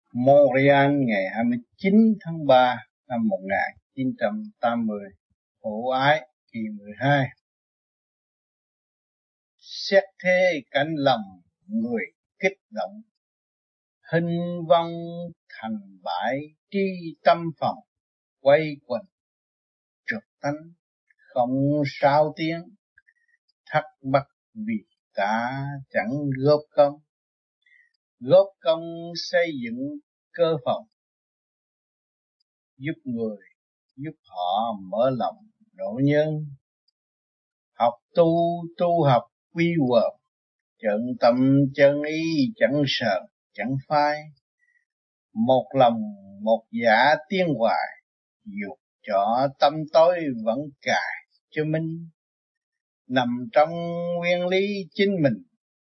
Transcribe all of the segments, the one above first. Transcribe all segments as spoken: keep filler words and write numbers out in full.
Montreal ngày hai mươi chín tháng ba năm một nghìn chín trăm tám mươi. Hộ ái kỳ mười hai. Xét thế cảnh lầm người kích động, hình vong thành bãi tri tâm phòng, quay quần trượt tánh không sao tiếng, thắc mắc vì ta chẳng góp công, góp công xây dựng cơ phòng, giúp người giúp họ mở lòng độ nhân, học tu tu học quy quần, chân tâm chân ý chẳng sờn chẳng phai, một lòng một dạ tiến hoài, dù cho tâm tối vẫn cài cho minh, nằm trong nguyên lý chính mình,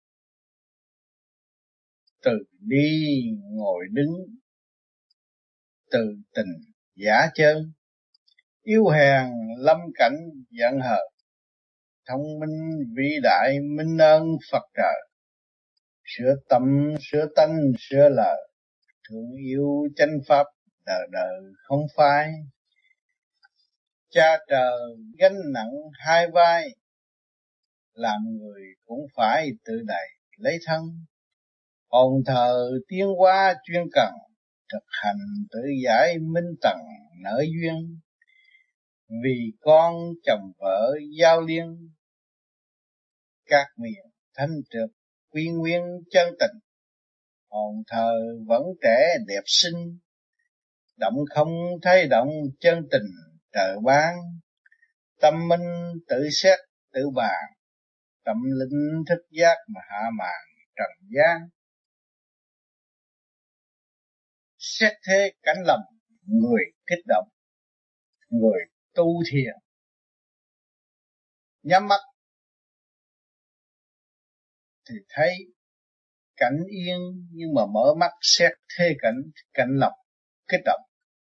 từ đi ngồi đứng, từ tình giả chân, yếu hèn lâm cảnh giận hờn, thông minh vĩ đại minh ơn Phật trời, sửa tâm sửa tánh sửa lời, thương yêu chánh pháp đời đời không phai, cha trời gánh nặng hai vai, làm người cũng phải tự đày lấy thân, hồn thờ tiến hóa chuyên cần, thực hành tự giải minh tầng nở duyên, vì con chồng vợ giao liên, các miền thanh trực quy nguyên chân tình, hồn thờ vẫn trẻ đẹp xinh, động không thay động chân tình trời ban, tâm minh tự xét tự bàn, tâm linh thức giác mà hạ màn trần gian. Xét thế cảnh lầm người kích động, người tu thiền nhắm mắt thì thấy cảnh yên, nhưng mà mở mắt xét thế cảnh cảnh lầm kích động.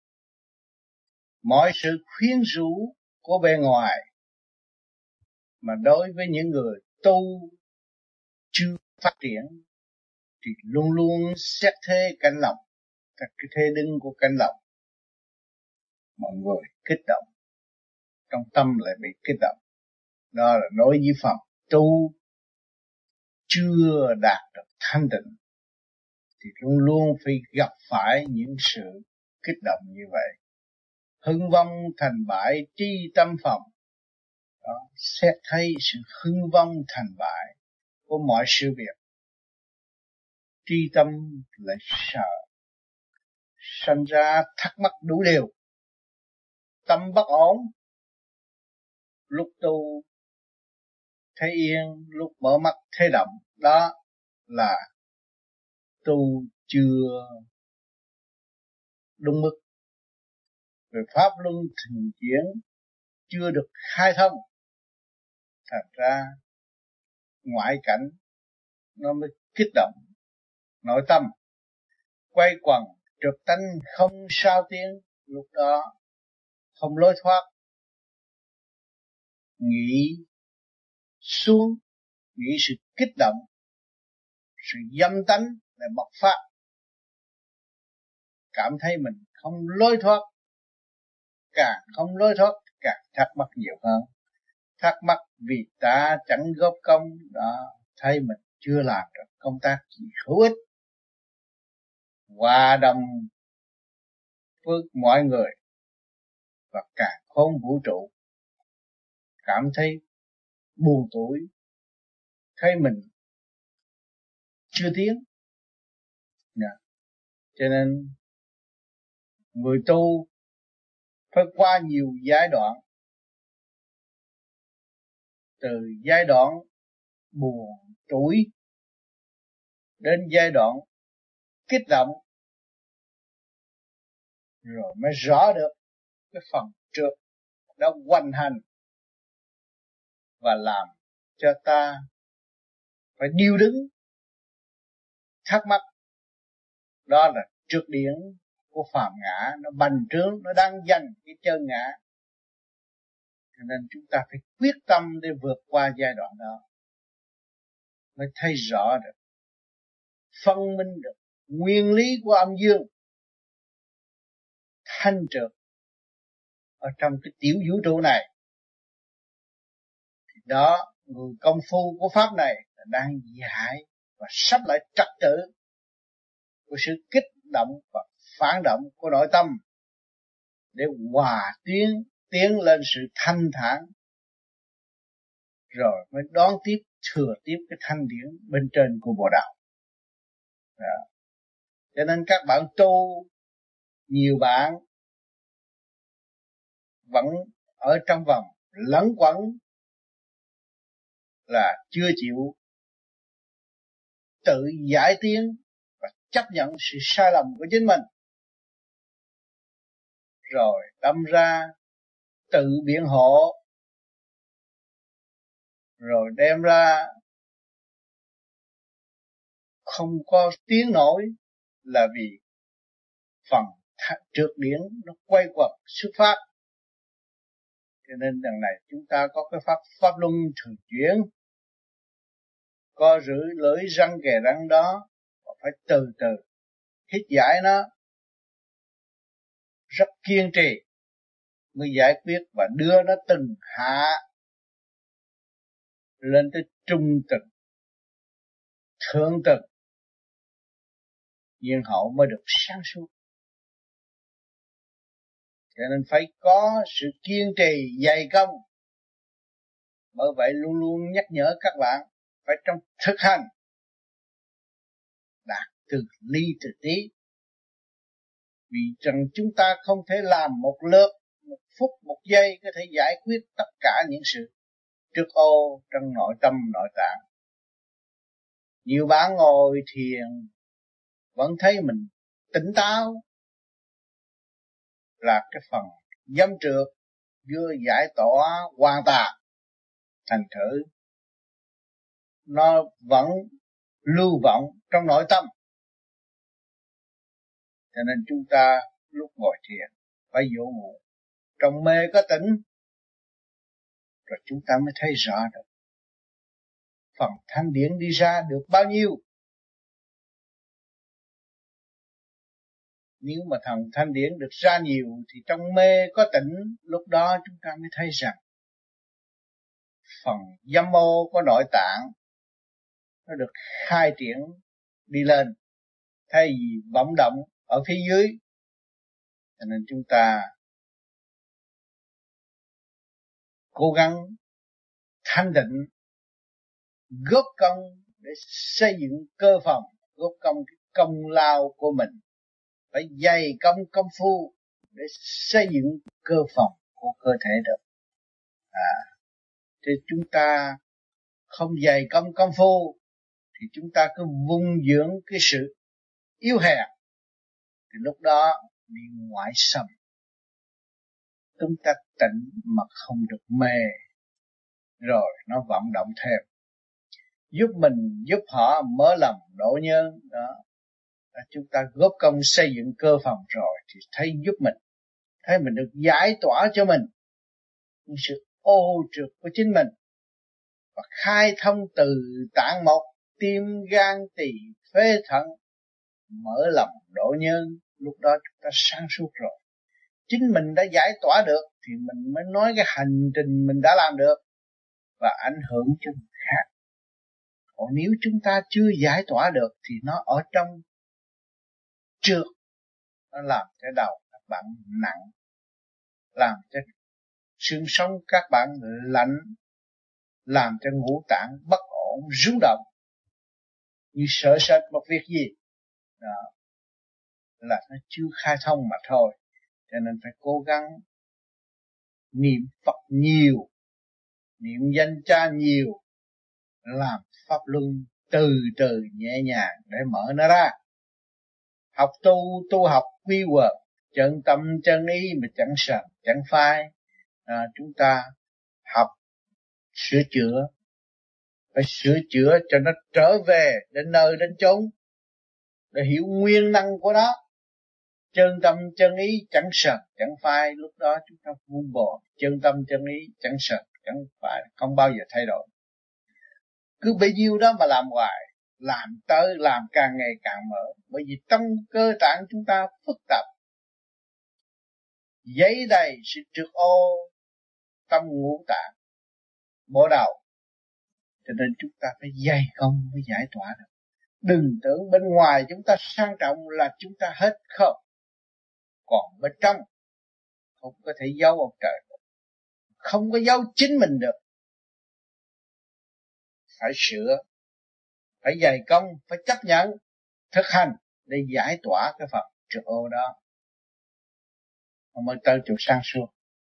Mọi sự khuyến rũ của bề ngoài mà đối với những người tu chưa phát triển thì luôn luôn xét thế cảnh lầm, các cái thế đứng của cảnh lầm, mọi người kích động, trong tâm lại bị kích động. Đó là đối với phần tu chưa đạt được thanh tịnh thì luôn luôn phải gặp phải những sự kích động như vậy. Hưng vong thành bại tri tâm phòng. Đó, xét thấy sự hưng vong thành bại của mọi sự việc, tri tâm lại sợ, sanh ra thắc mắc đủ điều, tâm bất ổn. Lúc tu thấy yên, lúc mở mắt thấy động, đó là tu chưa đúng mức. Về pháp luân thường chuyển chưa được khai thông, thành ra ngoại cảnh nó mới kích động nội tâm, quay quần trượt tánh không sao tiến. Lúc đó không lối thoát, nghĩ xuống, nghĩ sự kích động, sự dâm tánh lại bộc phát, cảm thấy mình không lối thoát, càng không lối thoát càng thắc mắc nhiều hơn, thắc mắc vì ta chẳng góp công, đó thấy mình chưa làm được công tác gì hữu ích, hòa đồng với mọi người và càng khôn vũ trụ, cảm thấy buồn tủi, thấy mình chưa tiến. Yeah. Cho nên người tu phải qua nhiều giai đoạn, từ giai đoạn buồn tủi đến giai đoạn kích động, rồi mới rõ được cái phần trượt đã hoành hành và làm cho ta phải điêu đứng thắc mắc. Đó là trượt điển của phàm ngã, nó bành trướng, nó đang dành cái chân ngã. Cho nên chúng ta phải quyết tâm để vượt qua giai đoạn đó, mới thấy rõ được, phân minh được nguyên lý của âm dương thanh trượt ở trong cái tiểu vũ trụ này. Đó, người công phu của pháp này là đang dạy và sắp lại trật tự của sự kích động và phản động của nội tâm để hòa tiến tiến lên sự thanh thản, rồi mới đón tiếp thừa tiếp cái thanh điển bên trên của bộ đạo. Đó. Cho nên các bạn tu, nhiều bạn vẫn ở trong vòng lẫn quẩn là chưa chịu tự giải tiến và chấp nhận sự sai lầm của chính mình, rồi đâm ra tự biện hộ, rồi đem ra không có tiến nổi, là vì phần trượt điển nó quay quẩn xuất phát. Cho nên đằng này chúng ta có cái pháp pháp luân thường chuyển, có giữ lưỡi răng kề răng đó, phải từ từ hít giải nó rất kiên trì mới giải quyết và đưa nó từng hạ lên tới trung tầng, thượng tầng, nhiên hậu mới được sáng suốt. Cho nên phải có sự kiên trì dày công. Bởi vậy luôn luôn nhắc nhở các bạn phải trong thực hành đạt từ ly từ tí. Vì rằng chúng ta không thể làm một lượt, một phút, một giây có thể giải quyết tất cả những sự trước ô trong nội tâm nội tạng. Nhiều bạn ngồi thiền vẫn thấy mình tỉnh táo, là cái phần dâm trượt vừa giải tỏa hoàn toàn. Thành thử nó vẫn lưu vọng trong nội tâm. Cho nên chúng ta lúc ngồi thiền phải dỗ ngủ, trong mê có tỉnh, rồi chúng ta mới thấy rõ được phần thanh điển đi ra được bao nhiêu. Nếu mà thần thanh điển được ra nhiều thì trong mê có tỉnh, lúc đó chúng ta mới thấy rằng phần dâm ô của nội tạng nó được khai triển đi lên, thay vì vọng động ở phía dưới. Cho nên chúng ta cố gắng thanh định, góp công để xây dựng cơ phòng, góp công cái công lao của mình, phải dày công công phu để xây dựng cơ phòng của cơ thể được. À, thì chúng ta không dày công công phu thì chúng ta cứ vun dưỡng cái sự yếu hèn, thì lúc đó bị ngoại xâm. Chúng ta tỉnh mà không được mê, rồi nó vận động thêm, giúp mình, giúp họ mở lòng độ nhân đó. Chúng ta góp công xây dựng cơ phòng rồi thì thấy giúp mình, thấy mình được giải tỏa cho mình những sự ô trượt của chính mình, và khai thông từ tạng một, tim, gan, tỳ, phế thận, mở lòng độ nhân. Lúc đó chúng ta sáng suốt rồi. Chính mình đã giải tỏa được thì mình mới nói cái hành trình mình đã làm được và ảnh hưởng cho người khác. Còn nếu chúng ta chưa giải tỏa được thì nó ở trong trượt, nó làm cho đầu các bạn nặng, làm cho xương sống các bạn lạnh, làm cho ngũ tạng bất ổn, rung động, như sợ sệt một việc gì đó, là nó chưa khai thông mà thôi. Cho nên phải cố gắng niệm Phật nhiều, niệm danh Cha nhiều, làm pháp luân từ từ nhẹ nhàng để mở nó ra. Học tu, tu học quy quật, chân tâm chân ý mà chẳng sờn chẳng phai. À, chúng ta học sửa chữa, phải sửa chữa cho nó trở về đến nơi đến chốn, để hiểu nguyên năng của nó. Chân tâm chân ý chẳng sờn chẳng phai, lúc đó chúng ta vun bồi chân tâm chân ý chẳng sờn chẳng phai, không bao giờ thay đổi. Cứ bấy nhiêu đó mà làm hoài làm tới làm càng ngày càng mở, bởi vì trong cơ tạng chúng ta phức tạp, giấy đầy sự trược ô trong ngũ tạng bộ đầu, cho nên chúng ta phải dày công mới giải tỏa được. Đừng tưởng bên ngoài chúng ta sang trọng là chúng ta hết không, còn bên trong không có thể giấu ông trời được, không có giấu chính mình được. Phải sửa, phải dày công, phải chấp nhận, thực hành để giải tỏa cái phần trược ô đó, mới tới chỗ sáng suốt.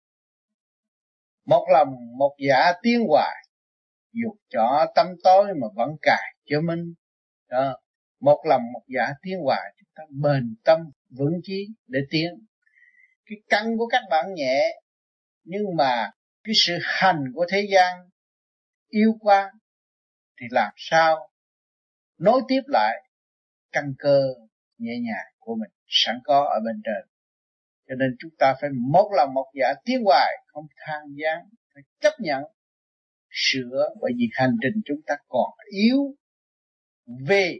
Một lòng một dạ tiến hoài, dù cho tâm tối mà vẫn cài cho minh đó. Một lòng một dạ tiến hoài, chúng ta bền tâm vững chí để tiến. Cái căn của các bạn nhẹ, nhưng mà cái sự hành của thế gian yêu quá, thì làm sao nối tiếp lại căn cơ nhẹ nhàng của mình sẵn có ở bên trên. Cho nên chúng ta phải một lòng một dạ tiến hoài, không than vãn, phải chấp nhận sửa, bởi vì hành trình chúng ta còn yếu về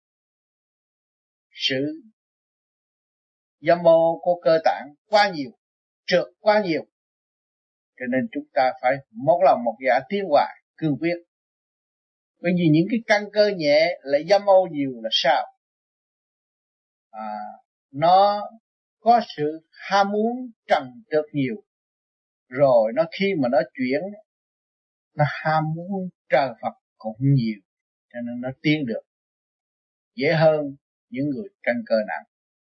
sự dâm mô của cơ tạng quá nhiều, trượt quá nhiều. Cho nên chúng ta phải một lòng một dạ tiến hoài cương quyết. Bởi vì những cái căn cơ nhẹ lại dâm ô nhiều là sao? À, nó có sự ham muốn trần trượt nhiều, rồi nó khi mà nó chuyển, nó ham muốn trời Phật cũng nhiều, cho nên nó tiến được dễ hơn những người căn cơ nặng.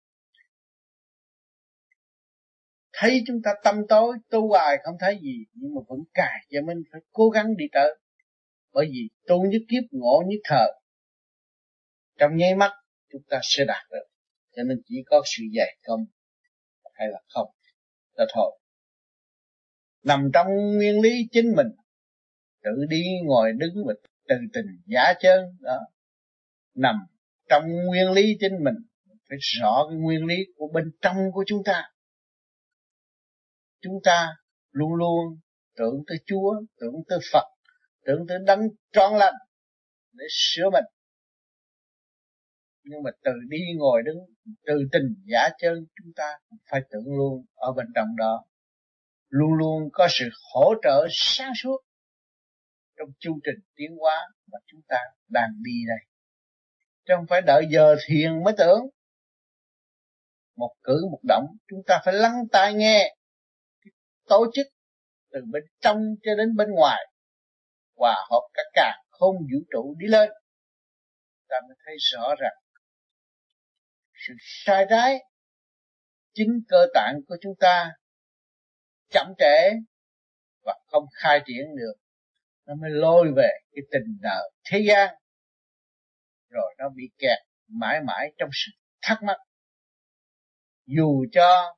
Thấy chúng ta tâm tối tu hoài không thấy gì, nhưng mà vẫn cài cho mình phải cố gắng đi tới. Bởi vì tu nhất kiếp ngộ nhất thời, trong nháy mắt chúng ta sẽ đạt được. Cho nên chỉ có sự dày công hay là không là thôi. Nằm trong nguyên lý chính mình, tự đi ngồi đứng và từ tình giả chơn đó. Nằm trong nguyên lý chính mình, phải rõ cái nguyên lý của bên trong của chúng ta. Chúng ta luôn luôn tưởng tới Chúa, tưởng tới Phật, tưởng tới đấng trọn lành để sửa mình. Nhưng mà từ đi ngồi đứng, từ tình giả chân, chúng ta phải tưởng luôn ở bên trong đó. Luôn luôn có sự hỗ trợ sáng suốt trong chu trình tiến hóa mà chúng ta đang đi đây. Chứ không phải đợi giờ thiền mới tưởng. Một cử một động chúng ta phải lắng tai nghe, tổ chức từ bên trong cho đến bên ngoài, hòa hợp cả càn khôn vũ trụ đi lên. Ta mới thấy rõ ràng sự sai trái chính cơ tạng của chúng ta chậm trễ và không khai triển được, nó mới lôi về cái tình nợ thế gian, rồi nó bị kẹt mãi mãi trong sự thắc mắc. Dù cho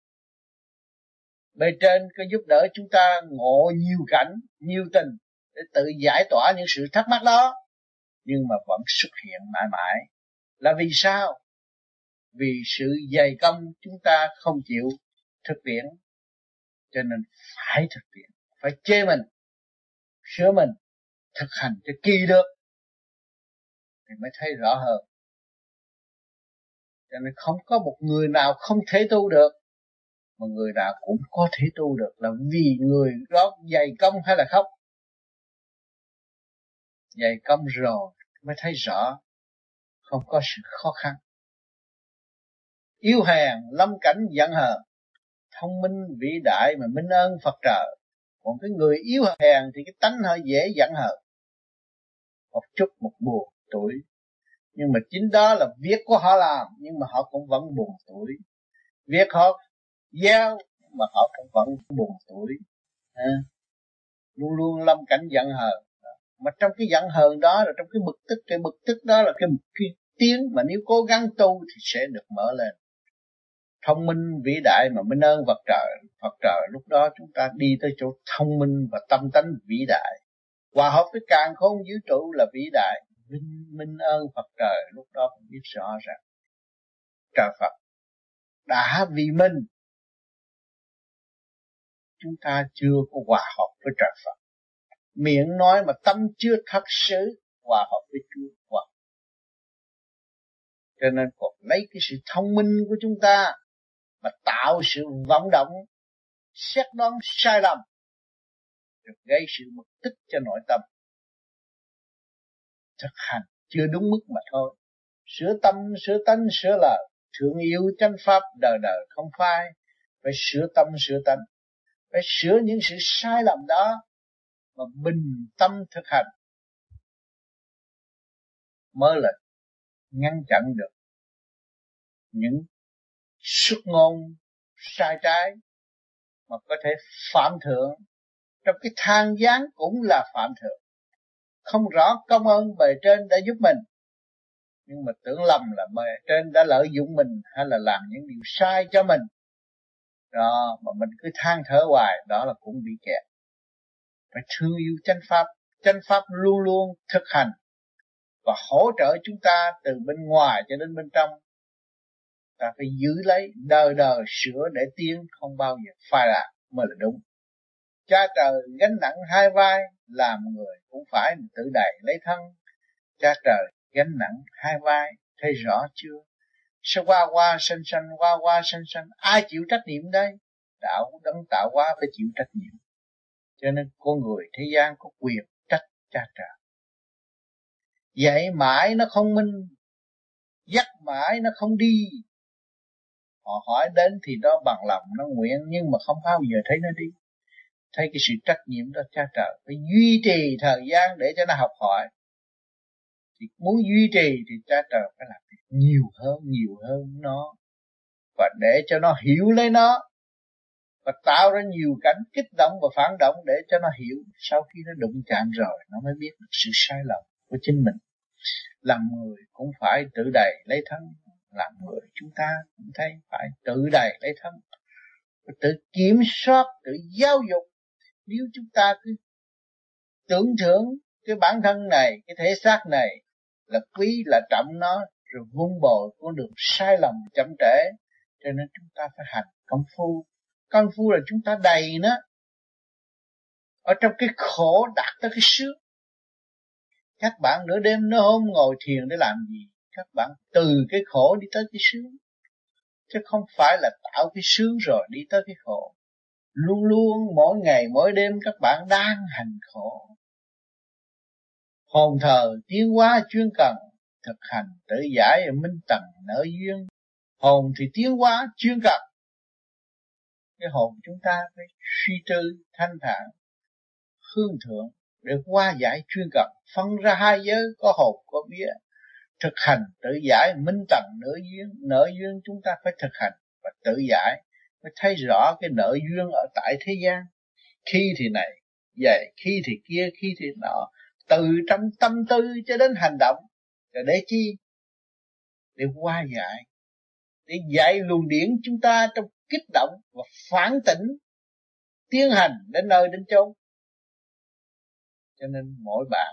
bề trên có giúp đỡ chúng ta ngộ nhiều cảnh, nhiều tình để tự giải tỏa những sự thắc mắc đó, nhưng mà vẫn xuất hiện mãi mãi. Là vì sao? Vì sự dày công chúng ta không chịu thực hiện, cho nên phải thực hiện, phải chê mình, sửa mình, thực hành cho kỳ được thì mới thấy rõ hơn. Cho nên không có một người nào không thể tu được, mà người nào cũng có thể tu được, là vì người đó dày công hay là không. Dày công rồi mới thấy rõ, không có sự khó khăn. Yếu hèn lâm cảnh giận hờn, thông minh vĩ đại mà minh ơn Phật trời. Còn cái người yếu hèn thì cái tánh họ dễ giận hờn, một chút một buồn tuổi. Nhưng mà chính đó là việc của họ làm, nhưng mà họ cũng vẫn buồn tuổi. Việc họ gieo mà họ cũng vẫn buồn tuổi. À, luôn luôn lâm cảnh giận hờn. Mà trong cái giận hờn đó, là trong cái bực tức, cái bực tức đó là cái, cái tiếng mà nếu cố gắng tu thì sẽ được mở lên. Thông minh vĩ đại mà minh ơn Phật trời. Phật trời lúc đó chúng ta đi tới chỗ thông minh và tâm tánh vĩ đại, hòa hợp với càn khôn vũ trụ là vĩ đại. Minh, minh ơn Phật trời, lúc đó cũng biết rõ rằng trời Phật đã vì mình, chúng ta chưa có hòa hợp với trời Phật. Miệng nói mà tâm chưa thật sự hòa hợp với Chúa, hòa Cho nên còn lấy cái sự thông minh của chúng ta mà tạo sự vọng động, xét đoán sai lầm, rồi gây sự bực tức cho nội tâm. Thực hành chưa đúng mức mà thôi. Sửa tâm, sửa tánh, sửa lời, thương yêu chánh pháp đời đời không phai. Phải sửa tâm, sửa tánh, phải sửa những sự sai lầm đó mà bình tâm thực hành mới là ngăn chặn được những xuất ngôn sai trái mà có thể phạm thượng. Trong cái than gián cũng là phạm thượng. Không rõ công ơn bề trên đã giúp mình, nhưng mà tưởng lầm là bề trên đã lợi dụng mình hay là làm những điều sai cho mình. Đó, mà mình cứ than thở hoài, đó là cũng bị kẹt. Phải thương yêu chánh pháp. Chánh pháp luôn luôn thực hành và hỗ trợ chúng ta từ bên ngoài cho đến bên trong. Ta phải giữ lấy, đời đời sửa để tiến, không bao giờ phai lạc mới là đúng. Cha trời gánh nặng hai vai, làm người cũng phải tự đày lấy thân. Cha trời gánh nặng hai vai, thấy rõ chưa? Sao qua qua sanh sanh, qua qua sanh sanh, ai chịu trách nhiệm đây? Đạo đấng tạo hóa phải chịu trách nhiệm. Cho nên con người thế gian có quyền trách cha trời. Dạy mãi nó không minh, dắt mãi nó không đi. Họ hỏi đến thì đó bằng lòng nó nguyện, nhưng mà không bao giờ thấy nó đi. Thấy cái sự trách nhiệm đó cha trời phải duy trì thời gian để cho nó học hỏi. Thì muốn duy trì thì cha trời phải làm nhiều hơn, nhiều hơn nó, và để cho nó hiểu lấy nó, và tạo ra nhiều cảnh kích động và phản động để cho nó hiểu. Sau khi nó đụng chạm rồi, nó mới biết được sự sai lầm của chính mình. Làm người cũng phải tự đày lấy thân. Làm người chúng ta cũng thấy phải tự đày lấy thân, tự kiểm soát, tự giáo dục. Nếu chúng ta cứ tưởng thưởng cái bản thân này, cái thể xác này là quý, là trọng nó, rồi vun bồi con đường sai lầm chậm trễ. Cho nên chúng ta phải hành công phu. Công phu là chúng ta đầy nó. Ở trong cái khổ đạt tới cái sướng. Các bạn nửa đêm nửa hôm ngồi thiền để làm gì? Các bạn từ cái khổ đi tới cái sướng, chứ không phải là tạo cái sướng rồi đi tới cái khổ. Luôn luôn mỗi ngày mỗi đêm các bạn đang hành khổ. Hồn thờ tiến hóa chuyên cần, thực hành tự giải minh tầng nở duyên. Hồn thì tiến hóa chuyên cần. Cái hồn chúng ta phải suy tư thanh thản, hương thượng để hóa giải chuyên cần. Phân ra hai giới, có hồn có vía. Thực hành tự giải minh tầng nở duyên. Nở duyên chúng ta phải thực hành và tự giải, mới thấy rõ cái nợ duyên ở tại thế gian. Khi thì này vậy, khi thì kia, khi thì nọ. Từ trong tâm tư cho đến hành động. Rồi để chi? Để hóa giải, để dạy luồng điển chúng ta trong kích động và phản tỉnh, tiến hành đến nơi đến chốn. Cho nên mỗi bạn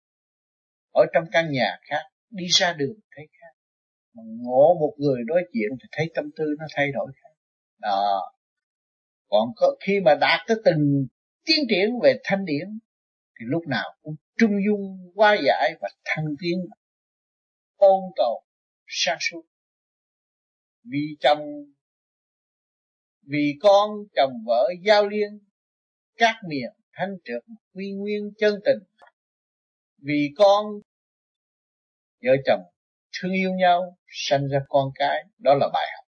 ở trong căn nhà khác, đi ra đường thấy khác, mà ngộ một người đối chuyện thì thấy tâm tư nó thay đổi khác. Đó. Còn có, khi mà đạt tới từng tiến triển về thanh điển thì lúc nào cũng trung dung, hóa giải và thăng tiến, ôn tồn, sáng suốt. Vì chồng, vì con, chồng vợ giao liên, các miền thanh trượt, quy nguyên chân tình. Vì con, vợ chồng thương yêu nhau, sanh ra con cái, đó là bài học.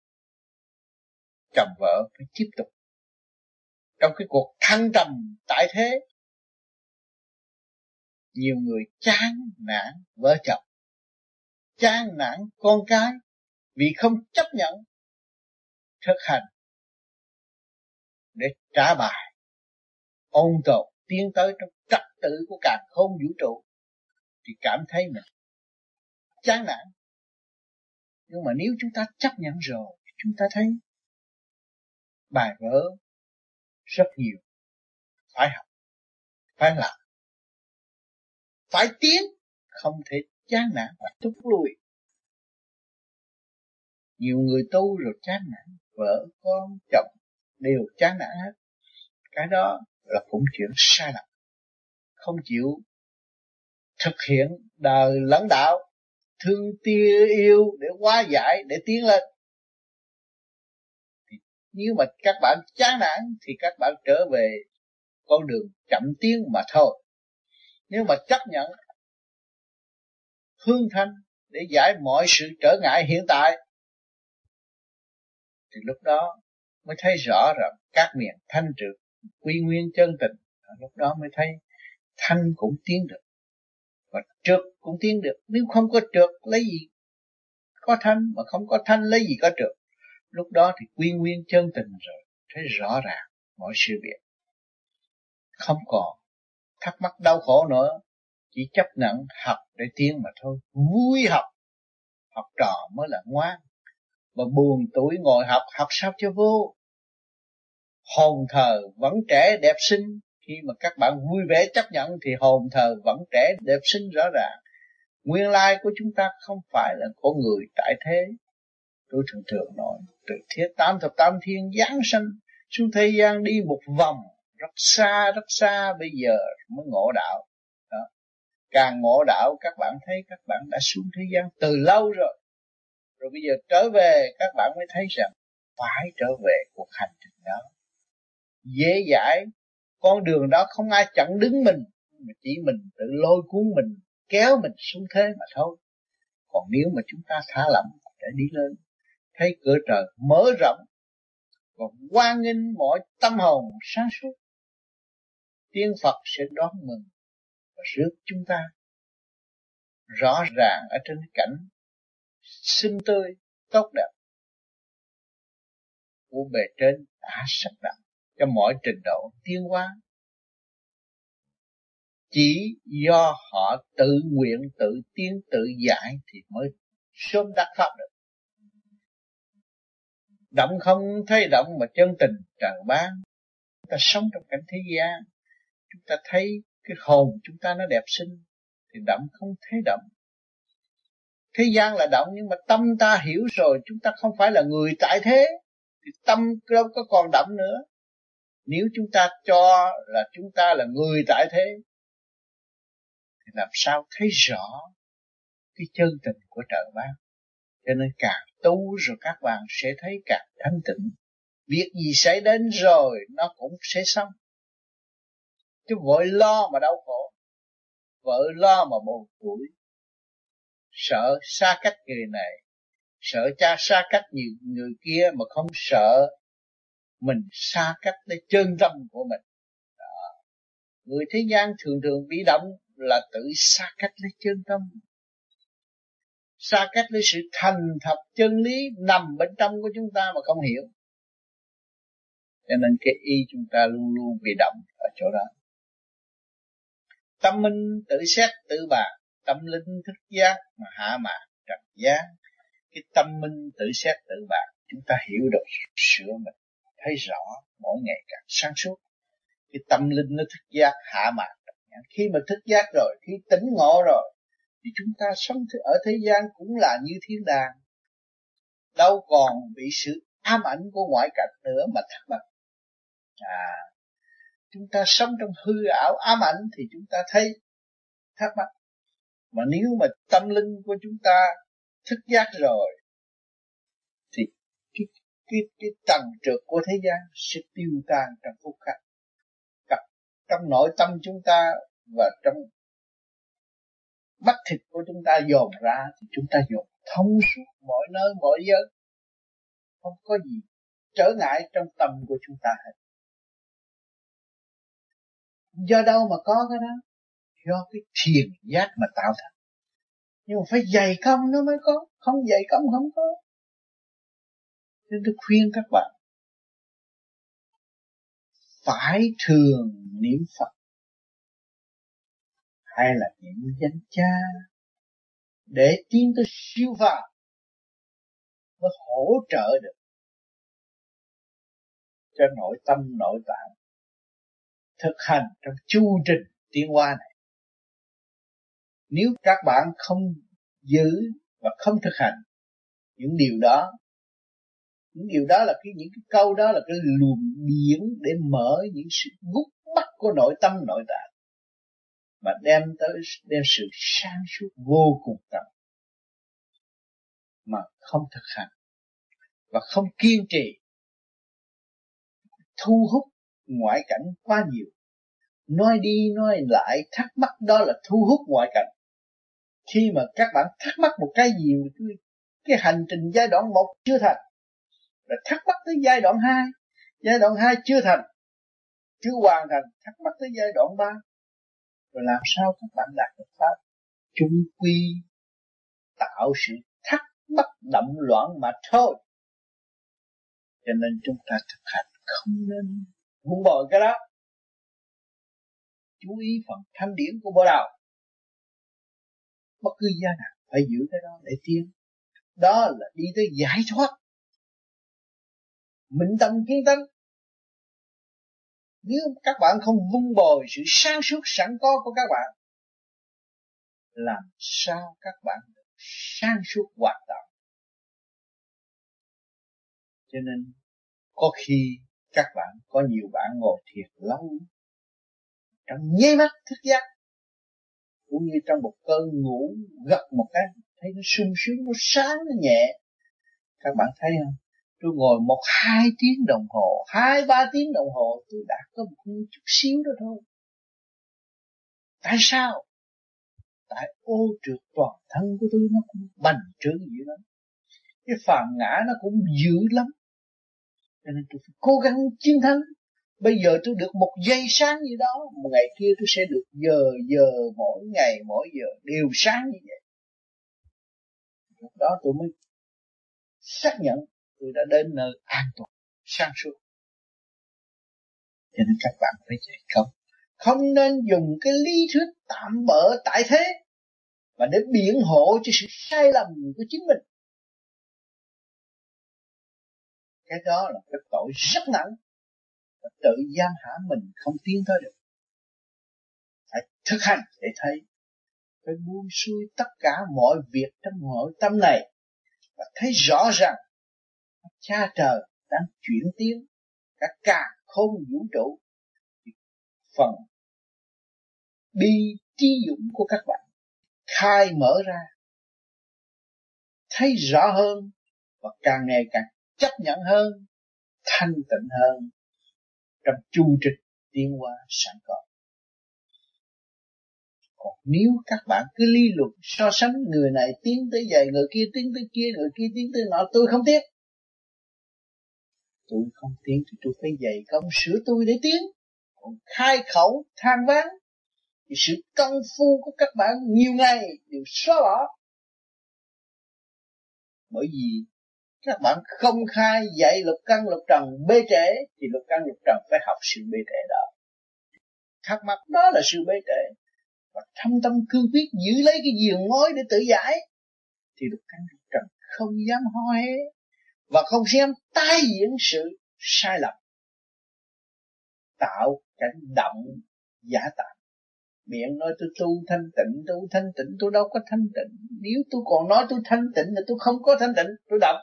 Chồng vợ phải tiếp tục trong cái cuộc thăng trầm tại thế. Nhiều người chán nản vợ chồng, chán nản con cái, vì không chấp nhận thực hành để trả bài, ôn tồn tiến tới trong trật tự của càn khôn vũ trụ, thì cảm thấy mình chán nản. Nhưng mà nếu chúng ta chấp nhận rồi, chúng ta thấy bài vở rất nhiều, phải học, phải làm, phải tiến, không thể chán nản và thúc lui. Nhiều người tu rồi chán nản, vợ con chồng đều chán nản hết. Cái đó là cũng chuyện sai lầm, không chịu thực hiện đời lãnh đạo, thương tia yêu để hóa giải, để tiến lên. Thì nếu mà các bạn chán nản thì các bạn trở về con đường chậm tiến mà thôi. Nếu mà chấp nhận hương thanh để giải mọi sự trở ngại hiện tại thì lúc đó mới thấy rõ rằng các miền thanh trượt quy nguyên chân tình. Lúc đó mới thấy thanh cũng tiến được và trượt cũng tiến được. Nếu không có trượt lấy gì có thanh, mà không có thanh lấy gì có trượt. Lúc đó thì quy nguyên chân tình rồi, thấy rõ ràng mọi sự việc, không còn thắc mắc đau khổ nữa, chỉ chấp nhận học để tiến mà thôi. Vui học, học trò mới là ngoan, mà buồn tuổi ngồi học, học sao cho vô. Hồn thờ vẫn trẻ đẹp xinh, khi mà các bạn vui vẻ chấp nhận thì hồn thờ vẫn trẻ đẹp xinh rõ ràng. Nguyên lai của chúng ta không phải là con người tại thế. Tôi thường thường nói, từ thiết tám thập tam thiên giáng sanh xuống thế gian đi một vòng rất xa rất xa, bây giờ mới ngộ đạo. Đó. Càng ngộ đạo các bạn thấy các bạn đã xuống thế gian từ lâu rồi. Rồi bây giờ trở về các bạn mới thấy rằng phải trở về cuộc hành trình đó. Dễ dãi, con đường đó không ai chặn đứng mình, mà chỉ mình tự lôi cuốn mình, kéo mình xuống thế mà thôi. Còn nếu mà chúng ta thả lỏng để đi lên, thấy cửa trời mở rộng, còn hoan nghênh mọi tâm hồn sáng suốt, tiên Phật sẽ đón mừng và rước chúng ta rõ ràng ở trên cảnh xinh tươi tốt đẹp của bề trên đã sắp đặt cho mọi trình độ tiến hóa. Chỉ do họ tự nguyện, tự tiến, tự giải thì mới sớm đắc pháp được. Động không thấy động mà chân tình tràn ban. Chúng ta sống trong cảnh thế gian, chúng ta thấy cái hồn chúng ta nó đẹp xinh thì động không thấy động. Thế gian là động, nhưng mà tâm ta hiểu rồi, chúng ta không phải là người tại thế thì tâm đâu có còn động nữa. Nếu chúng ta cho là chúng ta là người tại thế thì làm sao thấy rõ cái chân tình của trời ban. Cho nên càng tu rồi các bạn sẽ thấy càng thanh tịnh. Việc gì xảy đến rồi nó cũng sẽ xong. Chứ vội lo mà đau khổ, vội lo mà buồn tuổi, sợ xa cách người này, sợ cha xa cách nhiều người kia, mà không sợ mình xa cách để chân tâm của mình. Đó. Người thế gian thường thường bị động là tự xa cách lấy chân tâm, xa cách lấy sự thành thật chân lý nằm bên trong của chúng ta mà không hiểu. Cho nên cái y chúng ta luôn luôn bị động ở chỗ đó. Tâm minh tự xét tự bàn, tâm linh thức giác mà hạ mạn trần gian. Cái tâm minh tự xét tự bàn, chúng ta hiểu được sửa mình, thấy rõ mỗi ngày càng sáng suốt. Cái tâm linh nó thức giác hạ mạn trần gian. Khi mà thức giác rồi, khi tỉnh ngộ rồi, thì chúng ta sống ở thế gian cũng là như thiên đàng, đâu còn bị sự ám ảnh của ngoại cảnh nữa mà thắc mắc. À, chúng ta sống trong hư ảo ám ảnh thì chúng ta thấy thắc mắc. Mà nếu mà tâm linh của chúng ta thức giác rồi thì cái cái cái tầng trượt của thế gian sẽ tiêu tan trong phút khắc. Trong nội tâm chúng ta và trong bắp thịt của chúng ta dồn ra thì chúng ta dồn thông suốt mọi nơi mọi giới, không có gì trở ngại trong tâm của chúng ta hết. Do đâu mà có cái đó? Do cái thiền giác mà tạo thành. Nhưng mà phải dày công nó mới có, không dày công không có. Nên tôi khuyên các bạn phải thường niệm Phật hay là niệm danh cha để tiến tới siêu phàm mới hỗ trợ được cho nội tâm nội tạng thực hành trong chu trình tiến hóa này. Nếu các bạn không giữ và không thực hành những điều đó, những điều đó là cái những cái câu đó là cái luồng biển để mở những sự gút mắt của nội tâm nội tạng, mà đem tới đem sự sáng suốt vô cùng tận. không thực hành và không kiên trì, thu hút ngoại cảnh quá nhiều. Nói đi nói lại thắc mắc đó là thu hút ngoại cảnh. Khi mà các bạn thắc mắc một cái gì, cái hành trình giai đoạn một chưa thành, rồi thắc mắc tới giai đoạn hai, giai đoạn hai chưa thành, chưa hoàn thành, thắc mắc tới giai đoạn ba, rồi làm sao các bạn đạt được pháp? Chung quy tạo sự thắc mắc động loạn mà thôi. Cho nên chúng ta thực hành không nên buông bỏ cái đó. Chú ý phần thanh điển của Bồ Đạo. Bất cứ gia nào phải giữ cái đó để tiến. Đó là đi tới giải thoát, minh tâm kiến tánh. Nếu các bạn không vun bồi sự sáng suốt sẵn có của các bạn, làm sao các bạn được sáng suốt hoàn toàn? Cho nên có khi các bạn, có nhiều bạn ngồi thiền lâu, trong nháy mắt thức giác, cũng như trong một cơn ngủ gật một cái, thấy nó sung sướng, nó sáng, nó nhẹ. Các bạn thấy không? Tôi ngồi một hai tiếng đồng hồ, hai ba tiếng đồng hồ, tôi đã có một chút xíu đó thôi. Tại sao? Tại ô trượt toàn thân của tôi nó cũng bành trướng dữ lắm. Cái phàm ngã nó cũng dữ lắm. Cho nên tôi phải cố gắng chiến thắng. Bây giờ tôi được một giây sáng như đó, một ngày kia tôi sẽ được giờ giờ, mỗi ngày mỗi giờ đều sáng như vậy. Lúc đó tôi mới xác nhận tôi đã đến nơi an toàn, sáng suốt. Cho nên các bạn phải dạy không. Không nên dùng cái lý thuyết tạm bợ tại thế và để biện hộ cho sự sai lầm của chính mình. Cái đó là cái tội rất nặng, và tự giam hãm mình không tiến tới được. Phải thực hành để thấy, phải buông xuôi tất cả mọi việc trong nội tâm này và thấy rõ rằng Cha trời đang chuyển tiến cả càn khôn vũ trụ. Phần bi trí dũng của các bạn khai mở ra, thấy rõ hơn và càng ngày càng chấp nhận hơn, thanh tịnh hơn trong chu trình tiến hóa sẵn có. Còn nếu các bạn cứ lý luận so sánh, người này tiến tới vậy, người kia tiến tới kia, người kia tiến tới nọ, tôi không tiến. Tôi không tiến thì tôi phải dày công sửa tôi để tiến. Còn khai khẩu than vãn thì sự công phu của các bạn nhiều ngày đều xóa bỏ. Bởi vì các bạn không khai dạy lục căn lục trần bê trễ, thì lục căn lục trần phải học sự bê trễ đó. Thắc mắc đó là sự bê trễ, và thâm tâm cương quyết giữ lấy cái giường ngói để tự giải, thì lục căn lục trần không dám ho hé và không dám tái diễn sự sai lầm, tạo cảnh động giả tạm. Miệng nói tôi tu thanh tịnh, tu thanh tịnh, tôi đâu có thanh tịnh. Nếu tôi còn nói tôi thanh tịnh là tôi không có thanh tịnh, tôi đập.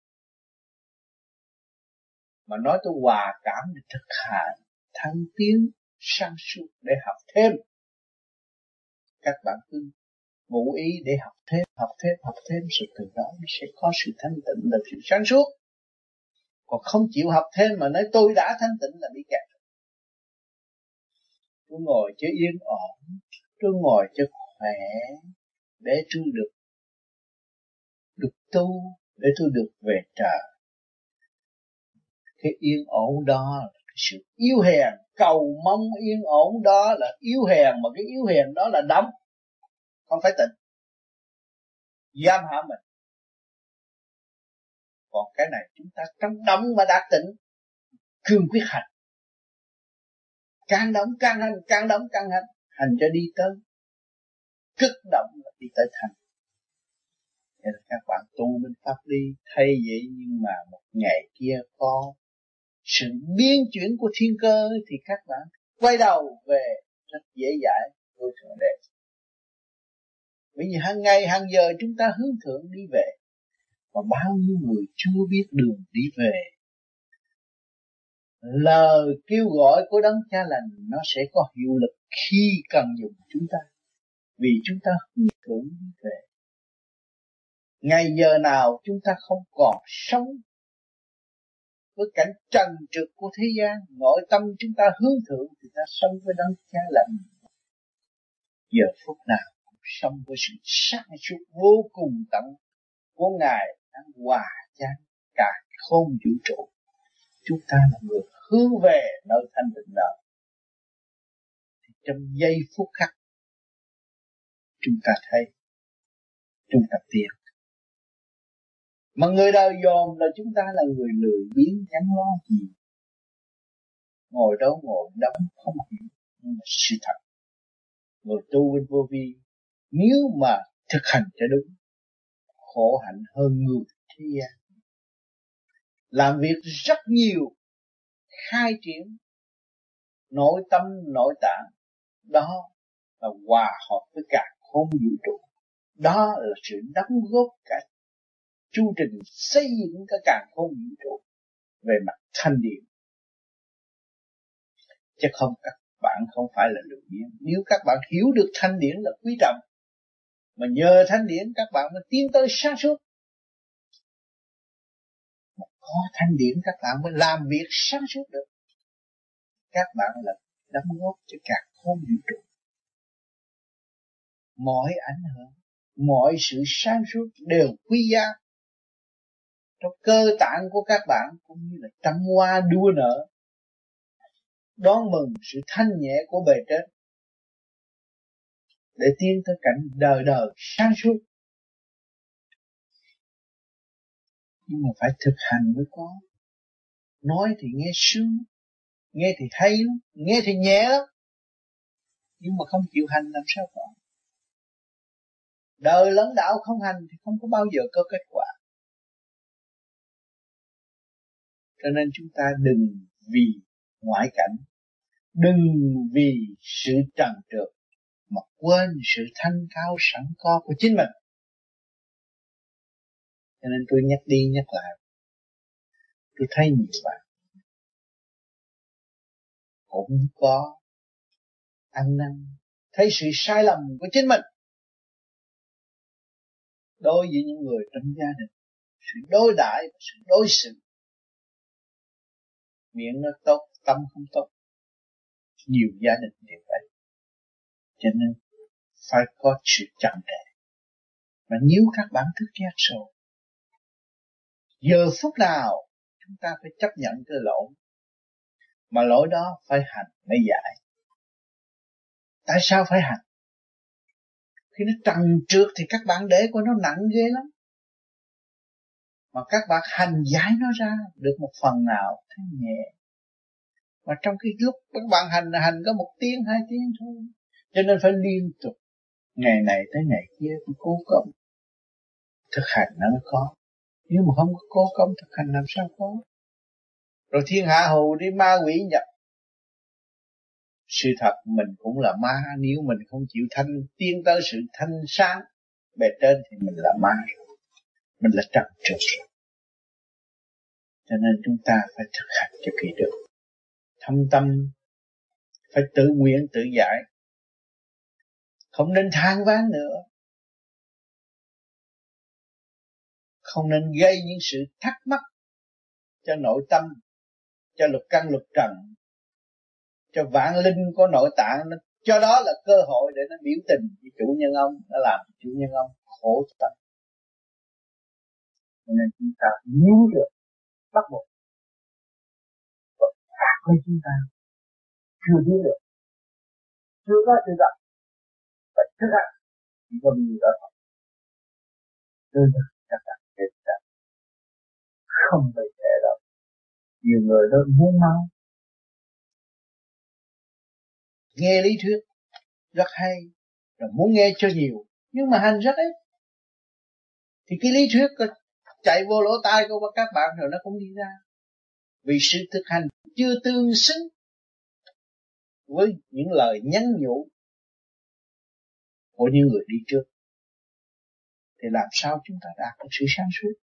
Mà nói tôi hòa cảm để thực hành thăng tiến sáng suốt để học thêm. Các bạn cứ ngụ ý để học thêm, học thêm, học thêm, sự từ đó nó sẽ có sự thanh tịnh là sự sáng suốt. Còn không chịu học thêm mà nói tôi đã thanh tịnh là bị kẹt. Tôi ngồi cho yên ổn, tôi ngồi cho khỏe, để tôi được được tu, để tôi được về trời. Cái yên ổn đó là cái sự yếu hèn, cầu mong yên ổn đó là yếu hèn, mà cái yếu hèn đó là động, không phải tịnh, giam hãm mình. Còn cái này chúng ta trong động mà đạt tịnh, cương quyết hành, càng động càng hành, càng động càng hành, hành cho đi tới cực động là đi tới thành. Nên các bạn tu bên pháp đi thay vậy, nhưng mà một ngày kia có sự biến chuyển của thiên cơ thì các bạn quay đầu về rất dễ dãi với Thượng Đế. Bởi vì hàng ngày hàng giờ chúng ta hướng thượng đi về, mà bao nhiêu người chưa biết đường đi về. Lời kêu gọi của Đấng Cha Lành nó sẽ có hiệu lực khi cần dùng chúng ta, vì chúng ta hướng thượng đi về. Ngày giờ nào chúng ta không còn sống với cảnh trần trượt của thế gian, nội tâm chúng ta hướng thượng thì ta sống với đấng Cha lành. Giờ phút nào cũng sống với sự sáng suốt vô cùng tận của Ngài đang hòa chan cả không vũ trụ. Chúng ta là người hướng về nơi thanh tịnh đó. Thì trong giây phút khắc chúng ta thấy chúng ta tiến. Mà người đời dòm là chúng ta là người lười biếng chẳng lo gì, ngồi đâu ngồi đóng không hiểu. Nhưng mà sự thật, người tu bên vô vi nếu mà thực hành cho đúng, khổ hạnh hơn người thế gian. Làm việc rất nhiều, khai triển nội tâm nội tạng, đó là hòa hợp với cả không vũ trụ. Đó là sự đóng góp cả chu trình xây dựng cả cả không vũ trụ về mặt thanh điển. Chứ không, các bạn không phải là lười biếng. Nếu các bạn hiểu được thanh điển là quý trọng, mà nhờ thanh điển các bạn mới tiến tới sáng suốt. Mà có thanh điển các bạn mới làm việc sáng suốt được. Các bạn là đóng góp cho cả không vũ trụ. Mọi ảnh hưởng, mọi sự sáng suốt đều quý giá trong cơ tạng của các bạn, cũng như là trăm hoa đua nở, đón mừng sự thanh nhẹ của bề trên để tiến tới cảnh đời đời sáng suốt. Nhưng mà phải thực hành mới có. Nói thì nghe sướng, nghe thì hay lắm, nghe thì nhẹ lắm, nhưng mà không chịu hành làm sao có. Đời lẫn đạo không hành thì không có bao giờ có kết quả. Cho nên chúng ta đừng vì ngoại cảnh, đừng vì sự trần trượt mà quên sự thanh cao sẵn có của chính mình. Cho nên tôi nhắc đi nhắc lại, tôi thấy nhiều bạn cũng có ăn năn, thấy sự sai lầm của chính mình đối với những người trong gia đình, sự đối đãi và sự đối xử. Miệng nó tốt, tâm không tốt. Nhiều gia đình đều vậy. Cho nên phải có sự chậm rãi. Mà nếu các bạn thức giác rồi, giờ phút nào chúng ta phải chấp nhận cái lỗi, mà lỗi đó phải hành mới giải. Tại sao phải hành? Khi nó trần trượt thì các bạn để của nó nặng ghê lắm. Mà các bạn hành giải nó ra được một phần nào thấy nhẹ. Mà trong cái lúc các bạn hành hành có một tiếng hai tiếng thôi. Cho nên phải liên tục, ngày này tới ngày kia phải cố công thực hành nó mới có. Nếu mà không có cố công thực hành làm sao có. Rồi thiên hạ hù đi ma quỷ nhập. Sự thật mình cũng là ma, nếu mình không chịu thanh tiến tới sự thanh sáng bề trên thì mình là ma rồi. Mình là trần trượt rồi. Cho nên chúng ta phải thực hành cho kỳ được. Thâm tâm phải tự nguyện tự giải. Không nên than vãn nữa. Không nên gây những sự thắc mắc cho nội tâm, cho lục căn lục trần, cho vạn linh của nội tạng. Cho đó là cơ hội để nó biểu tình với chủ nhân ông, nó làm chủ nhân ông khổ tâm. Nên chúng ta nhớ được bắt buộc và phạt lên chúng ta chưa biết được, chưa có tự động phải thức hành chỉ có điều đó thôi. Tôi thật chắc chắn chết chắn không bị thể đâu. Nhiều người đó muốn mau nghe lý thuyết rất hay, rồi muốn nghe cho nhiều, nhưng mà hành rất ít thì cái lý thuyết chạy vô lỗ tai của các bạn rồi nó không đi ra, vì sự thực hành chưa tương xứng với những lời nhắn nhủ của những người đi trước, thì làm sao chúng ta đạt được sự sáng suốt?